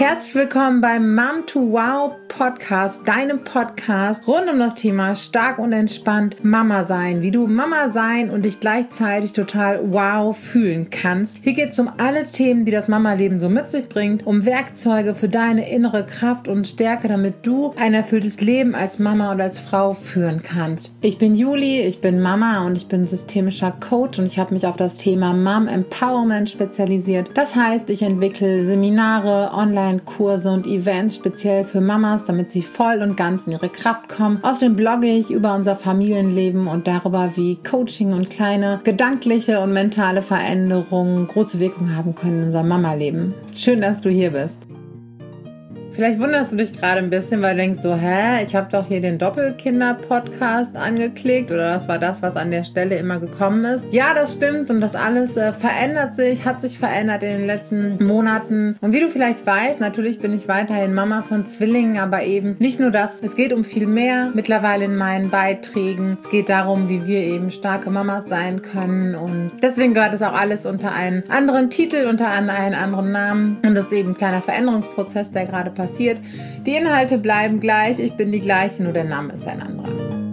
Herzlich willkommen beim Mom to Wow Podcast, deinem Podcast rund um das Thema stark und entspannt Mama sein, wie du Mama sein und dich gleichzeitig total wow fühlen kannst. Hier geht es um alle Themen, die das Mama-Leben so mit sich bringt, um Werkzeuge für deine innere Kraft und Stärke, damit du ein erfülltes Leben als Mama und als Frau führen kannst. Ich bin Juli, ich bin Mama und ich bin systemischer Coach und ich habe mich auf das Thema Mom Empowerment spezialisiert. Das heißt, ich entwickle Seminare, Online-Kurse und Events speziell für Mamas, damit sie voll und ganz in ihre Kraft kommen. Außerdem blogge ich über unser Familienleben und darüber, wie Coaching und kleine gedankliche und mentale Veränderungen große Wirkung haben können in unserem Mama-Leben. Schön, dass du hier bist. Vielleicht wunderst du dich gerade ein bisschen, weil du denkst so, ich habe doch hier den Doppelkinder-Podcast angeklickt oder das war das, was an der Stelle immer gekommen ist. Ja, das stimmt und das alles verändert sich, hat sich verändert in den letzten Monaten. Und wie du vielleicht weißt, natürlich bin ich weiterhin Mama von Zwillingen, aber eben nicht nur das. Es geht um viel mehr mittlerweile in meinen Beiträgen. Es geht darum, wie wir eben starke Mamas sein können und deswegen gehört es auch alles unter einen anderen Titel, unter einen anderen Namen. Und das ist eben ein kleiner Veränderungsprozess, der gerade passiert. Die Inhalte bleiben gleich, ich bin die gleiche, nur der Name ist ein anderer.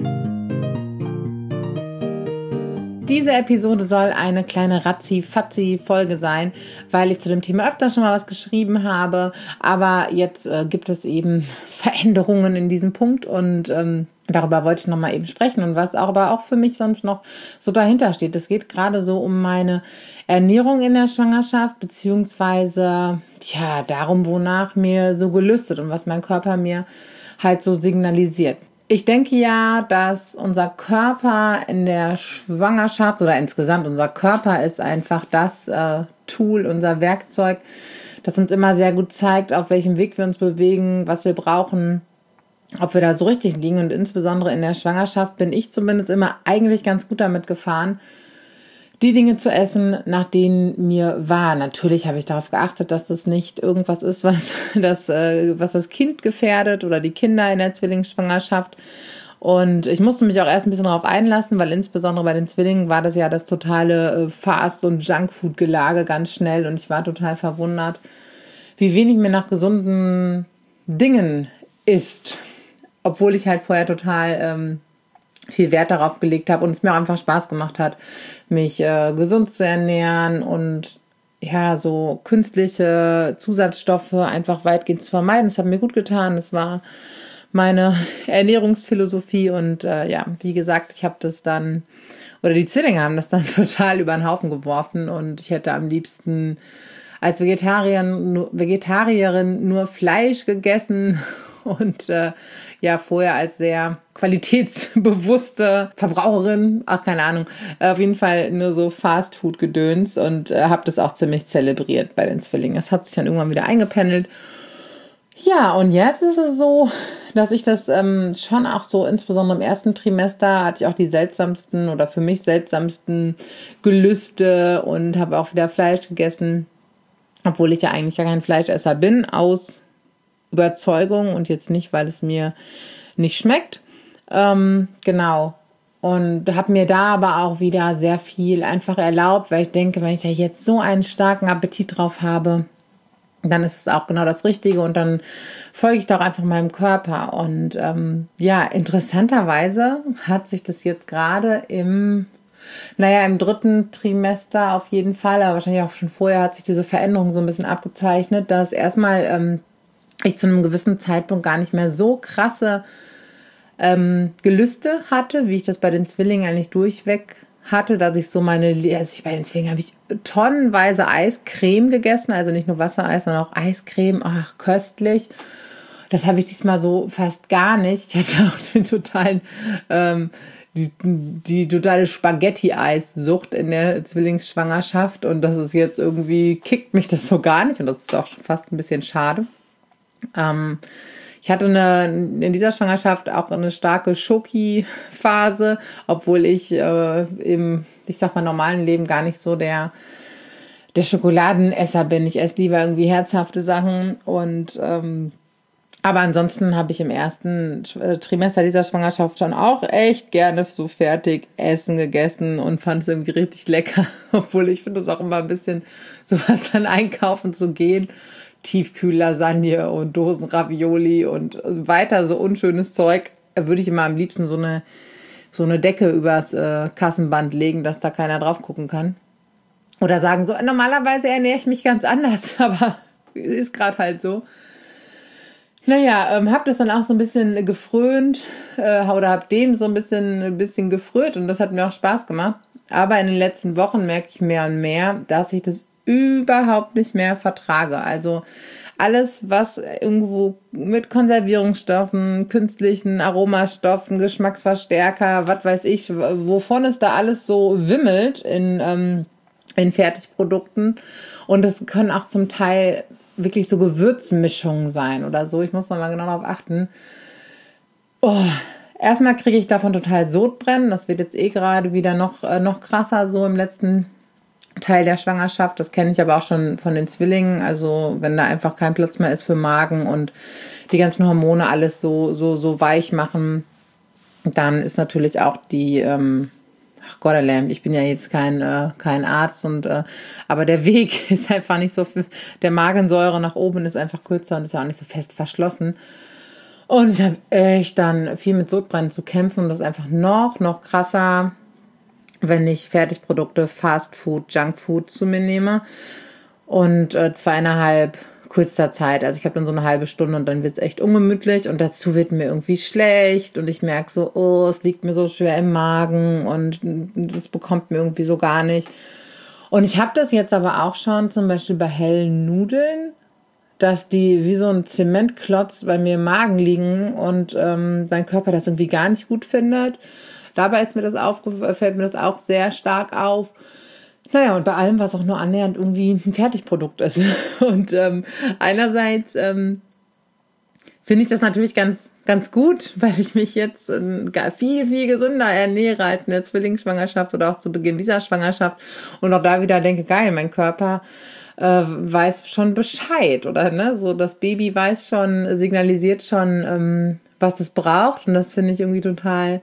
Diese Episode soll eine kleine Ratzi-Fatzi-Folge sein, weil ich zu dem Thema öfter schon mal was geschrieben habe, aber jetzt gibt es eben Veränderungen in diesem Punkt und darüber wollte ich nochmal eben sprechen und was aber auch für mich sonst noch so dahinter steht. Es geht gerade so um meine Ernährung in der Schwangerschaft, beziehungsweise darum, wonach mir so gelüstet und was mein Körper mir halt so signalisiert. Ich denke ja, dass unser Körper in der Schwangerschaft oder insgesamt unser Körper ist einfach das Tool, unser Werkzeug, das uns immer sehr gut zeigt, auf welchem Weg wir uns bewegen, was wir brauchen, ob wir da so richtig liegen. Und insbesondere in der Schwangerschaft bin ich zumindest immer eigentlich ganz gut damit gefahren, die Dinge zu essen, nach denen mir war. Natürlich habe ich darauf geachtet, dass das nicht irgendwas ist, was das Kind gefährdet oder die Kinder in der Zwillingsschwangerschaft. Und ich musste mich auch erst ein bisschen darauf einlassen, weil insbesondere bei den Zwillingen war das ja das totale Fast- und Junkfood-Gelage ganz schnell. Und ich war total verwundert, wie wenig mir nach gesunden Dingen ist. Obwohl ich halt vorher total viel Wert darauf gelegt habe und es mir auch einfach Spaß gemacht hat, mich gesund zu ernähren und so künstliche Zusatzstoffe einfach weitgehend zu vermeiden. Das hat mir gut getan. Das war meine Ernährungsphilosophie und wie gesagt, ich habe das dann, oder die Zwillinge haben das dann total über den Haufen geworfen und ich hätte am liebsten als Vegetarierin nur Fleisch gegessen und vorher als sehr qualitätsbewusste Verbraucherin, keine Ahnung, auf jeden Fall nur so Fast-Food-Gedöns und habe das auch ziemlich zelebriert bei den Zwillingen. Das hat sich dann irgendwann wieder eingependelt. Ja, und jetzt ist es so, dass ich das schon auch so, insbesondere im ersten Trimester, hatte ich auch die seltsamsten oder für mich seltsamsten Gelüste und habe auch wieder Fleisch gegessen, obwohl ich ja eigentlich gar kein Fleischesser bin, aus Überzeugung und jetzt nicht, weil es mir nicht schmeckt. Genau. Und habe mir da aber auch wieder sehr viel einfach erlaubt, weil ich denke, wenn ich da jetzt so einen starken Appetit drauf habe, dann ist es auch genau das Richtige und dann folge ich doch einfach meinem Körper. Und interessanterweise hat sich das jetzt gerade im dritten Trimester auf jeden Fall, aber wahrscheinlich auch schon vorher hat sich diese Veränderung so ein bisschen abgezeichnet, dass erstmal ich zu einem gewissen Zeitpunkt gar nicht mehr so krasse Gelüste hatte, wie ich das bei den Zwillingen eigentlich durchweg hatte, dass ich so bei den Zwillingen habe ich tonnenweise Eiscreme gegessen, also nicht nur Wassereis, sondern auch Eiscreme, köstlich. Das habe ich diesmal so fast gar nicht. Ich hatte auch den totalen die totale Spaghetti-Eissucht in der Zwillingsschwangerschaft und das ist jetzt irgendwie, kickt mich das so gar nicht und das ist auch schon fast ein bisschen schade. Ich hatte in dieser Schwangerschaft auch eine starke Schoki-Phase, obwohl ich im normalen Leben gar nicht so der Schokoladenesser bin. Ich esse lieber irgendwie herzhafte Sachen und aber ansonsten habe ich im ersten Trimester dieser Schwangerschaft schon auch echt gerne so fertig Essen gegessen und fand es irgendwie richtig lecker, obwohl ich finde es auch immer ein bisschen sowas dann einkaufen zu gehen Tiefkühllasagne und Dosenravioli und weiter so unschönes Zeug, würde ich immer am liebsten so eine Decke übers Kassenband legen, dass da keiner drauf gucken kann. Oder sagen so, normalerweise ernähre ich mich ganz anders, aber ist gerade halt so. Naja, hab das dann auch so ein bisschen gefrönt oder hab dem so ein bisschen gefrönt und das hat mir auch Spaß gemacht. Aber in den letzten Wochen merke ich mehr und mehr, dass ich das überhaupt nicht mehr vertrage. Also alles, was irgendwo mit Konservierungsstoffen, künstlichen Aromastoffen, Geschmacksverstärker, was weiß ich, wovon es da alles so wimmelt in Fertigprodukten. Und es können auch zum Teil wirklich so Gewürzmischungen sein oder so. Ich muss noch mal genau darauf achten. Oh, erstmal kriege ich davon total Sodbrennen. Das wird jetzt gerade wieder noch krasser, so im letzten Teil der Schwangerschaft. Das kenne ich aber auch schon von den Zwillingen. Also wenn da einfach kein Platz mehr ist für Magen und die ganzen Hormone alles so weich machen, dann ist natürlich auch die ach Gott, ich bin ja jetzt kein Arzt aber der Weg ist einfach nicht so, der Magensäure nach oben ist einfach kürzer und ist ja auch nicht so fest verschlossen. Und ich habe echt dann viel mit Sodbrennen zu kämpfen und das ist einfach noch krasser, wenn ich Fertigprodukte, Fast Food, Junk Food zu mir nehme und 2,5 kürzester Zeit. Also ich habe dann so eine halbe Stunde und dann wird es echt ungemütlich und dazu wird mir irgendwie schlecht und ich merke so, oh, es liegt mir so schwer im Magen und das bekommt mir irgendwie so gar nicht. Und ich habe das jetzt aber auch schon zum Beispiel bei hellen Nudeln, dass die wie so ein Zementklotz bei mir im Magen liegen und mein Körper das irgendwie gar nicht gut findet. Dabei fällt mir das auch sehr stark auf. Naja, und bei allem, was auch nur annähernd irgendwie ein Fertigprodukt ist. Und einerseits finde ich das natürlich ganz gut, weil ich mich jetzt viel gesünder ernähre als in der Zwillingsschwangerschaft oder auch zu Beginn dieser Schwangerschaft. Und auch da wieder denke, geil, mein Körper weiß schon Bescheid. Oder ne, so das Baby signalisiert schon, was es braucht. Und das finde ich irgendwie total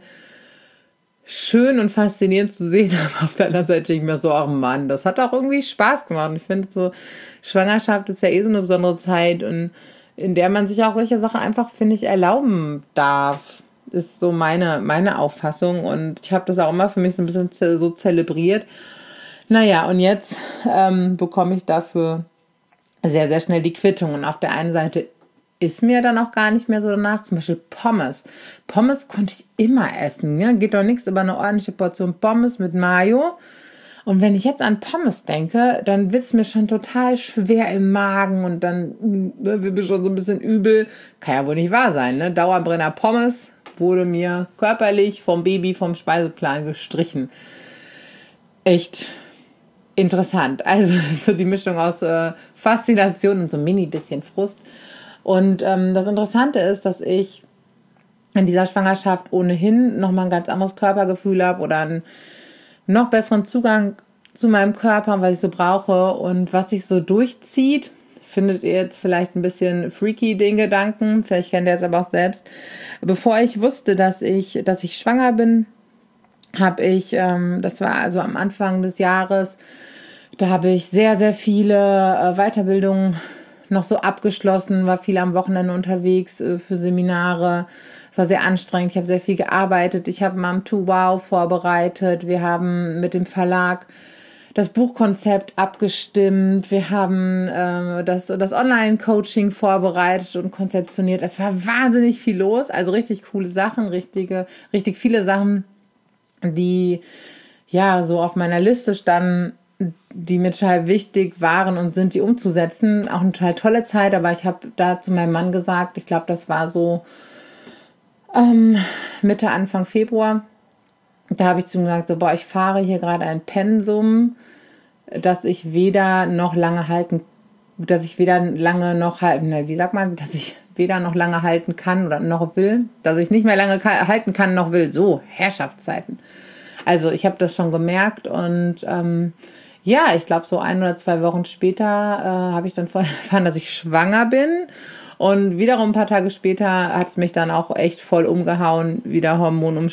schön und faszinierend zu sehen, aber auf der anderen Seite denke ich mir so, ach Mann, das hat auch irgendwie Spaß gemacht. Ich finde so, Schwangerschaft ist ja so eine besondere Zeit und in der man sich auch solche Sachen einfach, finde ich, erlauben darf, ist so meine Auffassung und ich habe das auch immer für mich so ein bisschen so zelebriert. Naja, und jetzt bekomme ich dafür sehr, sehr schnell die Quittung und auf der einen Seite ist mir dann auch gar nicht mehr so danach. Zum Beispiel Pommes. Pommes konnte ich immer essen. Ja? Geht doch nichts über eine ordentliche Portion Pommes mit Mayo. Und wenn ich jetzt an Pommes denke, dann wird es mir schon total schwer im Magen und dann wird mir schon so ein bisschen übel. Kann ja wohl nicht wahr sein, ne? Dauerbrenner Pommes wurde mir körperlich vom Baby vom Speiseplan gestrichen. Echt interessant. Also so die Mischung aus Faszination und so ein mini bisschen Frust. Und das Interessante ist, dass ich in dieser Schwangerschaft ohnehin nochmal ein ganz anderes Körpergefühl habe oder einen noch besseren Zugang zu meinem Körper, was ich so brauche und was sich so durchzieht. Findet ihr jetzt vielleicht ein bisschen freaky, den Gedanken, vielleicht kennt ihr es aber auch selbst. Bevor ich wusste, dass ich schwanger bin, habe ich, das war also am Anfang des Jahres, da habe ich sehr, sehr viele Weiterbildungen noch so abgeschlossen, war viel am Wochenende unterwegs für Seminare. Es war sehr anstrengend. Ich habe sehr viel gearbeitet. Ich habe Mom to Wow vorbereitet. Wir haben mit dem Verlag das Buchkonzept abgestimmt. Wir haben das Online-Coaching vorbereitet und konzeptioniert. Es war wahnsinnig viel los. Also richtig coole Sachen, richtig viele Sachen, die ja so auf meiner Liste standen, die mir total wichtig waren und sind, die umzusetzen. Auch eine total tolle Zeit, aber ich habe da zu meinem Mann gesagt, ich glaube, das war so Mitte, Anfang Februar. Da habe ich zu ihm gesagt, so, ich fahre hier gerade ein Pensum, dass ich weder noch lange halten kann oder noch will, dass ich nicht mehr lange halten kann noch will. So, Herrschaftszeiten. Also ich habe das schon gemerkt und ja, ich glaube so 1 oder 2 Wochen später habe ich dann erfahren, dass ich schwanger bin und wiederum ein paar Tage später hat es mich dann auch echt voll umgehauen, wieder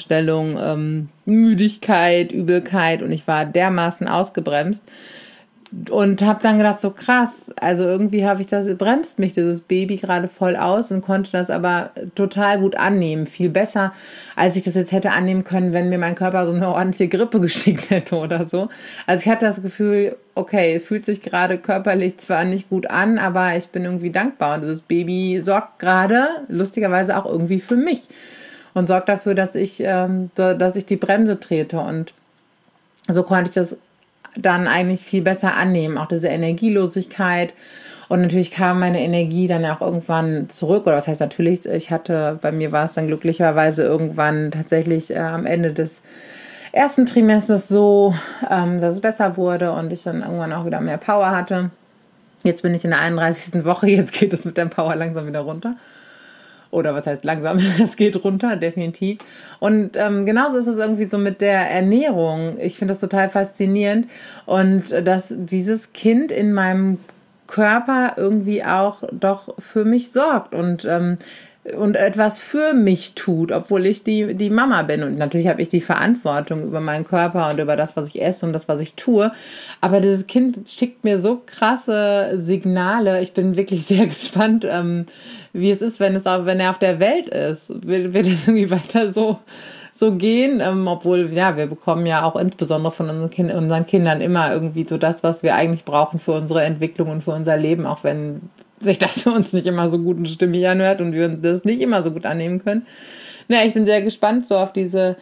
Hormonumstellung, Müdigkeit, Übelkeit und ich war dermaßen ausgebremst. Und habe dann gedacht, so krass, also irgendwie bremst mich dieses Baby gerade voll aus und konnte das aber total gut annehmen. Viel besser, als ich das jetzt hätte annehmen können, wenn mir mein Körper so eine ordentliche Grippe geschickt hätte oder so. Also ich hatte das Gefühl, okay, fühlt sich gerade körperlich zwar nicht gut an, aber ich bin irgendwie dankbar. Und dieses Baby sorgt gerade, lustigerweise auch irgendwie für mich. Und sorgt dafür, dass ich die Bremse trete. Und so konnte ich das dann eigentlich viel besser annehmen, auch diese Energielosigkeit. Und natürlich kam meine Energie dann auch irgendwann zurück, oder was heißt natürlich, bei mir war es dann glücklicherweise irgendwann tatsächlich am Ende des ersten Trimesters so, dass es besser wurde und ich dann irgendwann auch wieder mehr Power hatte. Jetzt bin ich in der 31. Woche, jetzt geht es mit der Power langsam wieder runter. Oder was heißt langsam? Es geht runter, definitiv. Und genauso ist es irgendwie so mit der Ernährung. Ich finde das total faszinierend. Und dass dieses Kind in meinem Körper irgendwie auch doch für mich sorgt und etwas für mich tut, obwohl ich die Mama bin. Und natürlich habe ich die Verantwortung über meinen Körper und über das, was ich esse und das, was ich tue. Aber dieses Kind schickt mir so krasse Signale. Ich bin wirklich sehr gespannt, wie es ist, wenn er auf der Welt ist. Wird es irgendwie weiter so gehen, obwohl, ja, wir bekommen ja auch insbesondere von unseren Kindern immer irgendwie so das, was wir eigentlich brauchen für unsere Entwicklung und für unser Leben, auch wenn sich das für uns nicht immer so gut und stimmig anhört und wir das nicht immer so gut annehmen können. Na, ich bin sehr gespannt so auf diese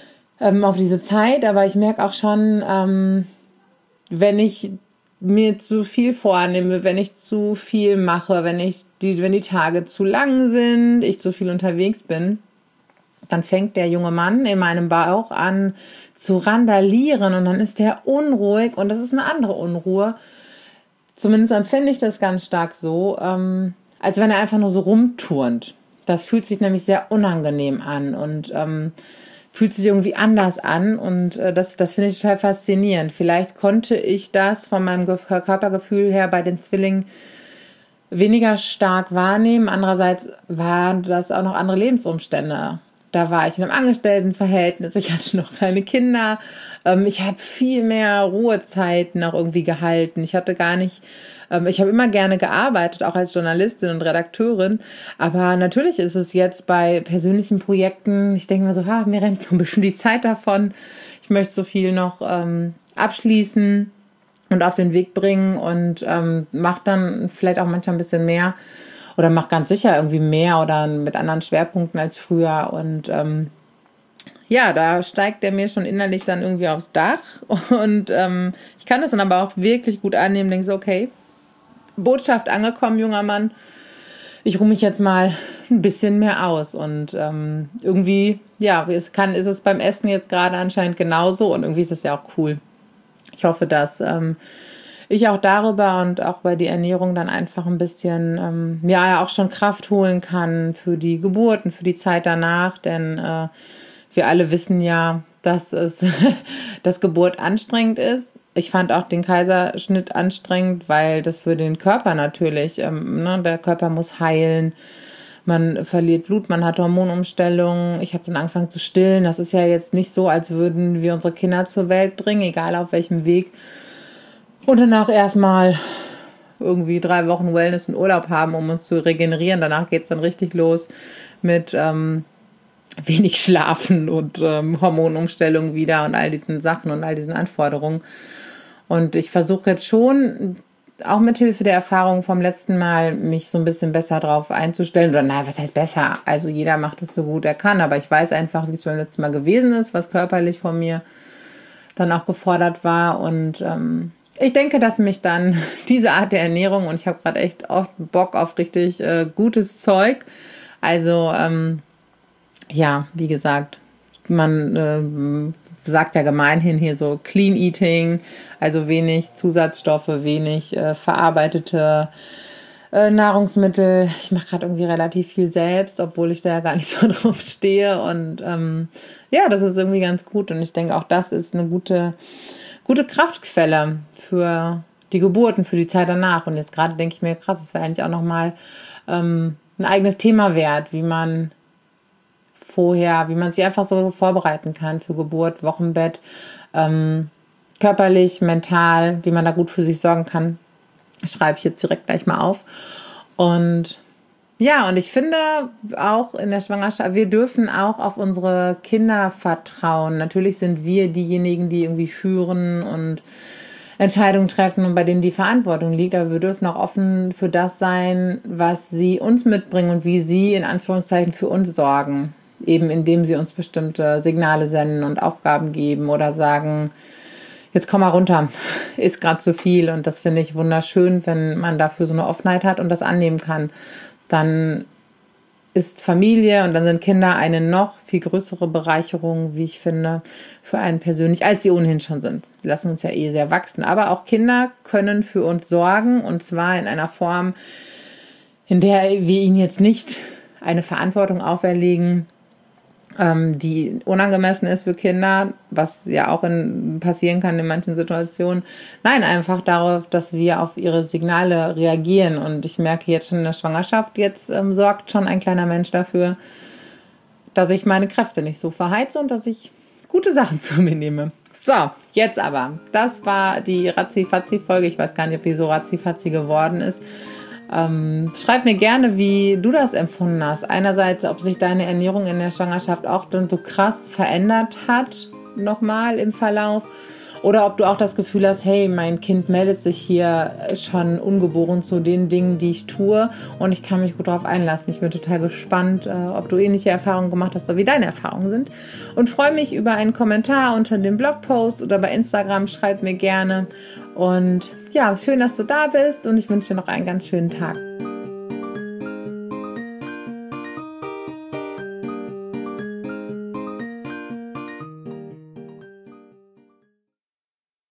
Zeit, aber ich merke auch schon, wenn ich mir zu viel vornehme, wenn ich zu viel mache, wenn die Tage zu lang sind, ich zu viel unterwegs bin, dann fängt der junge Mann in meinem Bauch an zu randalieren und dann ist der unruhig und das ist eine andere Unruhe. Zumindest empfinde ich das ganz stark so, als wenn er einfach nur so rumturnt. Das fühlt sich nämlich sehr unangenehm an und fühlt sich irgendwie anders an und das finde ich total faszinierend. Vielleicht konnte ich das von meinem Körpergefühl her bei den Zwillingen weniger stark wahrnehmen. Andererseits waren das auch noch andere Lebensumstände. Da war ich in einem Angestelltenverhältnis, ich hatte noch keine Kinder, ich habe viel mehr Ruhezeiten auch irgendwie gehalten. Ich habe immer gerne gearbeitet, auch als Journalistin und Redakteurin, aber natürlich ist es jetzt bei persönlichen Projekten, ich denke mir so, mir rennt so ein bisschen die Zeit davon, ich möchte so viel noch abschließen und auf den Weg bringen und mache dann vielleicht auch manchmal ein bisschen mehr oder mache ganz sicher irgendwie mehr oder mit anderen Schwerpunkten als früher und da steigt der mir schon innerlich dann irgendwie aufs Dach und ich kann das dann aber auch wirklich gut annehmen, denke so, okay, Botschaft angekommen, junger Mann, ich ruhe mich jetzt mal ein bisschen mehr aus und irgendwie, ist es beim Essen jetzt gerade anscheinend genauso und irgendwie ist es ja auch cool. Ich hoffe, dass ich auch darüber und auch bei der Ernährung dann einfach ein bisschen, auch schon Kraft holen kann für die Geburt und für die Zeit danach, denn wir alle wissen ja, dass dass Geburt anstrengend ist. Ich fand auch den Kaiserschnitt anstrengend, weil das für den Körper natürlich, der Körper muss heilen, man verliert Blut, man hat Hormonumstellungen. Ich habe dann angefangen zu stillen. Das ist ja jetzt nicht so, als würden wir unsere Kinder zur Welt bringen, egal auf welchem Weg. Und danach erstmal irgendwie 3 Wochen Wellness und Urlaub haben, um uns zu regenerieren. Danach geht es dann richtig los mit wenig Schlafen und Hormonumstellung wieder und all diesen Sachen und all diesen Anforderungen. Und ich versuche jetzt schon, auch mit Hilfe der Erfahrung vom letzten Mal, mich so ein bisschen besser drauf einzustellen. Oder nein, was heißt besser? Also jeder macht es so gut er kann, aber ich weiß einfach, wie es beim letzten Mal gewesen ist, was körperlich von mir dann auch gefordert war. Und ich denke, dass mich dann diese Art der Ernährung, und ich habe gerade echt oft Bock auf richtig gutes Zeug. Also wie gesagt, man sagt ja gemeinhin hier so Clean Eating, also wenig Zusatzstoffe, wenig verarbeitete Nahrungsmittel. Ich mache gerade irgendwie relativ viel selbst, obwohl ich da ja gar nicht so drauf stehe. Und das ist irgendwie ganz gut. Und ich denke, auch das ist eine gute Kraftquelle für die Geburt und für die Zeit danach. Und jetzt gerade denke ich mir, krass, das wäre eigentlich auch nochmal ein eigenes Thema wert, wie man sich einfach so vorbereiten kann für Geburt, Wochenbett. körperlich, mental, wie man da gut für sich sorgen kann, schreibe ich jetzt direkt gleich mal auf. Und ja, und ich finde auch in der Schwangerschaft, wir dürfen auch auf unsere Kinder vertrauen. Natürlich sind wir diejenigen, die irgendwie führen und Entscheidungen treffen und bei denen die Verantwortung liegt, aber wir dürfen auch offen für das sein, was sie uns mitbringen und wie sie in Anführungszeichen für uns sorgen. Eben indem sie uns bestimmte Signale senden und Aufgaben geben oder sagen, jetzt komm mal runter, ist gerade zu viel. Und das finde ich wunderschön, wenn man dafür so eine Offenheit hat und das annehmen kann. Dann ist Familie und dann sind Kinder eine noch viel größere Bereicherung, wie ich finde, für einen persönlich, als sie ohnehin schon sind. Die lassen uns ja sehr wachsen. Aber auch Kinder können für uns sorgen und zwar in einer Form, in der wir ihnen jetzt nicht eine Verantwortung auferlegen, die unangemessen ist für Kinder, was ja auch passieren kann in manchen Situationen. Nein, einfach darauf, dass wir auf ihre Signale reagieren. Und ich merke jetzt schon in der Schwangerschaft, jetzt sorgt schon ein kleiner Mensch dafür, dass ich meine Kräfte nicht so verheize und dass ich gute Sachen zu mir nehme. So, jetzt aber. Das war die Ratzi-Fatzi-Folge. Ich weiß gar nicht, ob die so Ratzi-Fatzi geworden ist. Schreib mir gerne, wie du das empfunden hast. Einerseits, ob sich deine Ernährung in der Schwangerschaft auch dann so krass verändert hat, nochmal im Verlauf. Oder ob du auch das Gefühl hast, hey, mein Kind meldet sich hier schon ungeboren zu den Dingen, die ich tue und ich kann mich gut darauf einlassen. Ich bin total gespannt, ob du ähnliche Erfahrungen gemacht hast oder wie deine Erfahrungen sind. Und freue mich über einen Kommentar unter dem Blogpost oder bei Instagram. Schreib mir gerne. Und ja, schön, dass du da bist und ich wünsche dir noch einen ganz schönen Tag.